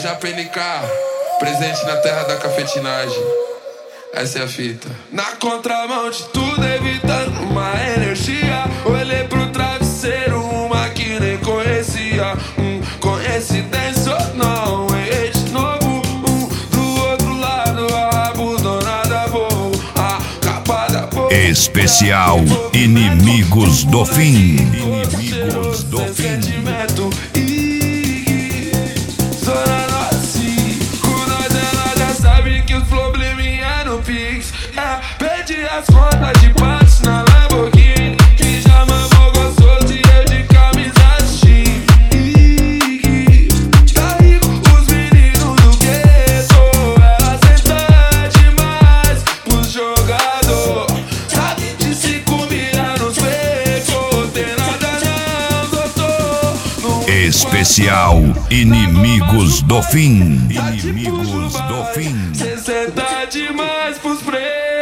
Loja PNK, presente na terra da cafetinagem. Essa é a fita. Na contramão de tudo, evitando uma energia. Olhei pro travesseiro, uma que nem conhecia. Coincidência ou não, errei de novo. Do outro lado, a abandonada vou. A capa da boca. Especial Inimigos do Fim. Inimigos do Fim. Zona Norte, com nós ela já sabe que os probleminha no Pix. Perdi as contas de patos na Lamborghini, que já mamou gostoso e eu de camisa de time. Tá rico os meninos do gueto, ela senta demais pros jogador. Sabe de 5 milhas nos peitos, tem nada não, doutor. Especial Inimigos do Fim. Inimigos do Fim. Cê senta demais pros pretos.